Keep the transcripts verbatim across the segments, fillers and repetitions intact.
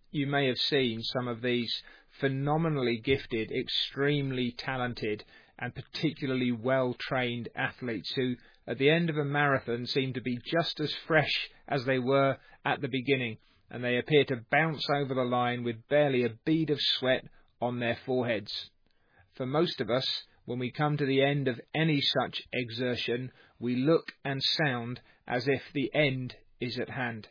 You may have seen some of these phenomenally gifted, extremely talented and particularly well-trained athletes who, at the end of a marathon, seem to be just as fresh as they were at the beginning, and they appear to bounce over the line with barely a bead of sweat on their foreheads. For most of us, when we come to the end of any such exertion, we look and sound as if the end is at hand.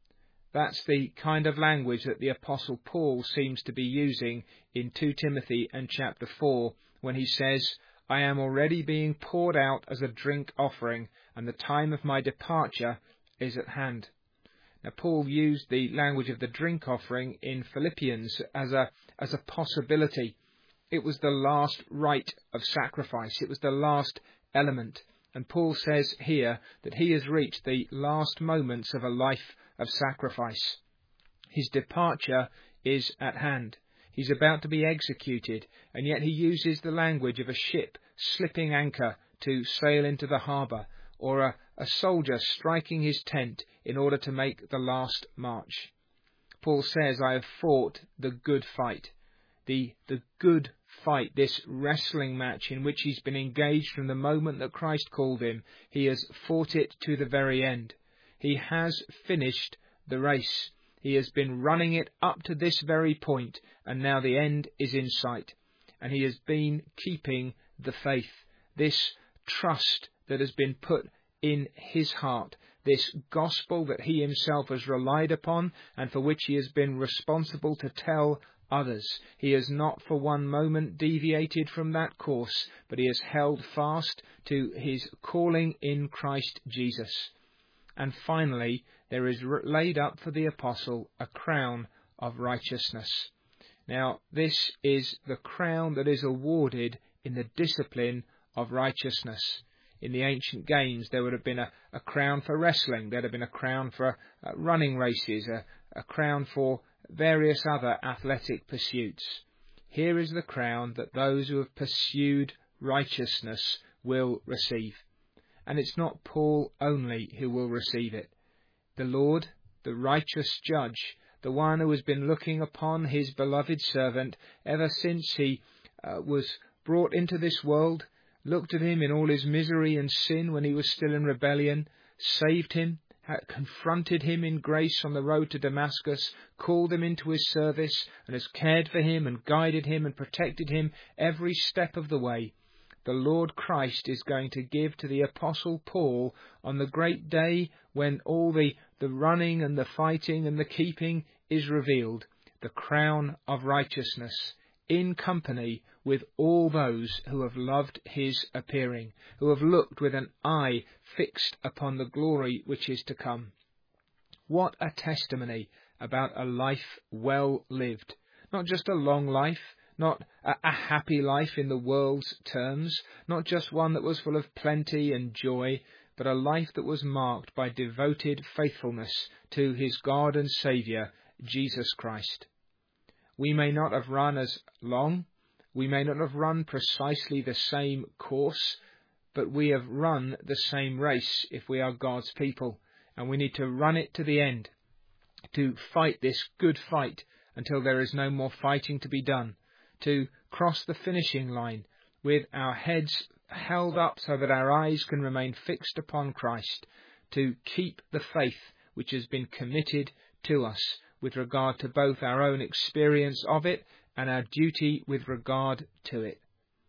That's the kind of language that the Apostle Paul seems to be using in Second Timothy and chapter four, when he says, "I am already being poured out as a drink offering, and the time of my departure is at hand." Now, Paul used the language of the drink offering in Philippians as a, as a possibility. It was the last rite of sacrifice. It was the last element. And Paul says here that he has reached the last moments of a life of sacrifice. His departure is at hand. He's about to be executed, and yet he uses the language of a ship slipping anchor to sail into the harbour, or a, a soldier striking his tent in order to make the last march. Paul says, "I have fought the good fight." The, the good fight, this wrestling match in which he's been engaged from the moment that Christ called him, he has fought it to the very end. He has finished the race. He has been running it up to this very point, and now the end is in sight. And he has been keeping the faith, this trust that has been put in his heart, this gospel that he himself has relied upon and for which he has been responsible to tell others. He has not for one moment deviated from that course, but he has held fast to his calling in Christ Jesus. And finally, there is laid up for the apostle a crown of righteousness. Now, this is the crown that is awarded in the discipline of righteousness. In the ancient games, there would have been a, a crown for wrestling, there would have been a crown for uh, running races, a, a crown for various other athletic pursuits. Here is the crown that those who have pursued righteousness will receive. And it's not Paul only who will receive it. The Lord, the righteous judge, the one who has been looking upon his beloved servant ever since he uh, was brought into this world, looked at him in all his misery and sin when he was still in rebellion, saved him, confronted him in grace on the road to Damascus, called him into his service, and has cared for him and guided him and protected him every step of the way. The Lord Christ is going to give to the Apostle Paul on the great day when all the, the running and the fighting and the keeping is revealed, the crown of righteousness, in company with all those who have loved his appearing, who have looked with an eye fixed upon the glory which is to come. What a testimony about a life well lived. Not just a long life, not a, a happy life in the world's terms, not just one that was full of plenty and joy, but a life that was marked by devoted faithfulness to his God and Saviour, Jesus Christ. We may not have run as long, we may not have run precisely the same course, but we have run the same race if we are God's people, and we need to run it to the end, to fight this good fight until there is no more fighting to be done, to cross the finishing line with our heads held up so that our eyes can remain fixed upon Christ, to keep the faith which has been committed to us with regard to both our own experience of it and our duty with regard to it.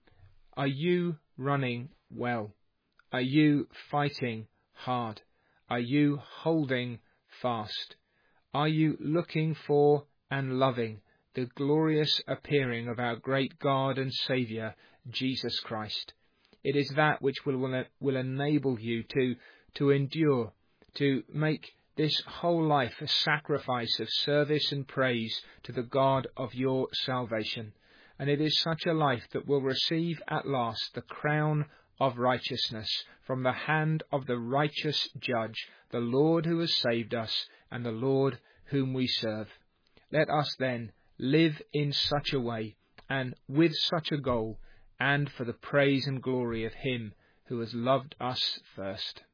Are you running well? Are you fighting hard? Are you holding fast? Are you looking for and loving the glorious appearing of our great God and Saviour, Jesus Christ? It is that which will, will, will enable you to, to endure, to make this whole life a sacrifice of service and praise to the God of your salvation. And it is such a life that will receive at last the crown of righteousness from the hand of the righteous judge, the Lord who has saved us and the Lord whom we serve. Let us then live in such a way and with such a goal, and for the praise and glory of him who has loved us first.